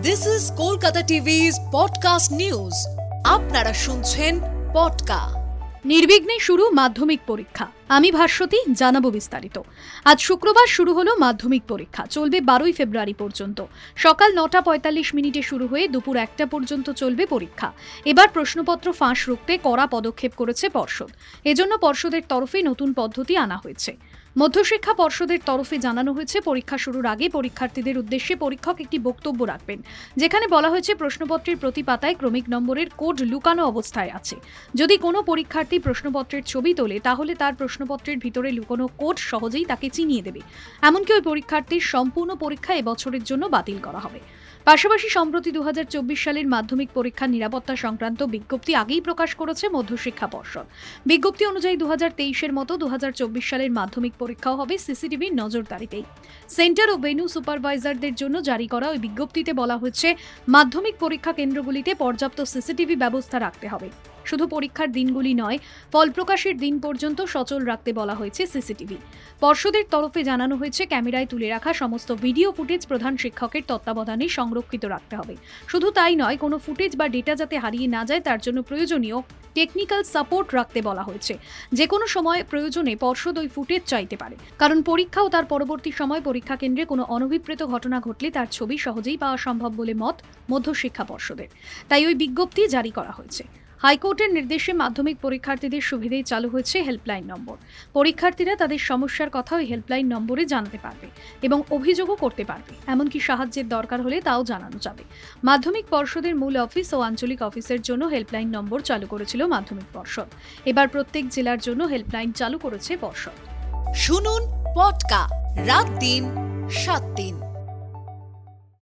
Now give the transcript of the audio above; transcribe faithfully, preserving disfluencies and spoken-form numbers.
This is Kolkata টিভি's podcast news. আপনারা শুনছেন পডকা। নির্বিঘ্নে শুরু মাধ্যমিক পরীক্ষা। আমি ভাস্বতী, জানাবো বিস্তারিত। আজ শুক্রবার শুরু হলো মাধ্যমিক পরীক্ষা। চলবে বারোই ফেব্রুয়ারি পর্যন্ত। সকাল নটা পঁয়তাল্লিশ মিনিটে শুরু হয়ে দুপুর একটা পর্যন্ত চলবে পরীক্ষা। এবার প্রশ্নপত্র ফাঁস রুখতে কড়া পদক্ষেপ করেছে পর্ষদ। এজন্য পর্ষদের তরফে নতুন পদ্ধতি আনা হয়েছে। মধ্যশিক্ষা পর্ষদের তরফে জানানো হয়েছে, পরীক্ষা শুরুর আগে পরীক্ষার্থীদের উদ্দেশ্যে পরীক্ষক একটি বক্তব্য রাখবেন, যেখানে বলা হয়েছে প্রশ্নপত্রের প্রতি পাতায় ক্রমিক নম্বরের কোড লুকানো অবস্থায় আছে। যদি কোনো পরীক্ষার্থী প্রশ্নপত্রের ছবি তোলে, তাহলে তার প্রশ্নপত্রের ভিতরে লুকানো কোড সহজেই তাকে চিনিয়ে দেবে। এমনকি ওই পরীক্ষার্থীর সম্পূর্ণ পরীক্ষা এবছরের জন্য বাতিল করা হবে। পাশাপাশি সম্প্রতি দু হাজার চব্বিশ সালের মাধ্যমিক পরীক্ষার নিরাপত্তা সংক্রান্ত বিজ্ঞপ্তি আগেই প্রকাশ করেছে মধ্যশিক্ষা পর্ষদ। বিজ্ঞপ্তি অনুযায়ী দু হাজার তেইশের মতো দু হাজার চব্বিশ সালের মাধ্যমিক পরীক্ষাও হবে সিসিটিভির নজরদারিতেই। সেন্টার ও ভেন্যু সুপারভাইজারদের জন্য জারি করা ওই বিজ্ঞপ্তিতে বলা হয়েছে, মাধ্যমিক পরীক্ষা কেন্দ্রগুলিতে পর্যাপ্ত সিসিটিভি ব্যবস্থা রাখতে হবে। শুধু পরীক্ষার দিনগুলি নয়, ফল প্রকাশের দিন পর্যন্ত সচল রাখতে বলা হয়েছে সিসিটিভি। পর্ষদের তরফে জানানো হয়েছে, ক্যামেরায় তুলে রাখা সমস্ত ভিডিও ফুটেজ প্রধান শিক্ষকের তত্ত্বাবধানে সংরক্ষিত রাখতে হবে। শুধু তাই নয়, কোনো ফুটেজ বা ডেটা যাতে হারিয়ে না যায় তার জন্য প্রয়োজনীয় টেকনিক্যাল সাপোর্ট রাখতে বলা হয়েছে। যে কোনো সময় প্রয়োজনে পর্ষদ ওই ফুটেজ চাইতে পারে, কারণ পরীক্ষা ও তার পরবর্তী সময় পরীক্ষা কেন্দ্রে কোনো অনভিপ্রেত ঘটনা ঘটলে তার ছবি সহজেই পাওয়া সম্ভব বলে মত মধ্যশিক্ষা পর্ষদের। তাই ওই বিজ্ঞপ্তি জারি করা হয়েছে। হাইকোর্টের নির্দেশে মাধ্যমিক পরীক্ষার্থীদের সুবিধায় চালু হয়েছে হেল্পলাইন নম্বর। পরীক্ষার্থীরা তাদের সমস্যার কথা ওই হেল্পলাইন নম্বরে জানাতে পারবে এবং অভিযোগও করতে পারবে। এমনকি সাহায্যের দরকার হলে তাও জানানো যাবে। মাধ্যমিক পর্ষদের মূল অফিস ও আঞ্চলিক অফিসের জন্য হেল্পলাইন নম্বর চালু করেছিল মাধ্যমিক পর্ষদ। এবার প্রত্যেক জেলার জন্য হেল্পলাইন চালু করেছে পর্ষদ। শুনুন পডকা, রাত দিন সাত দিন।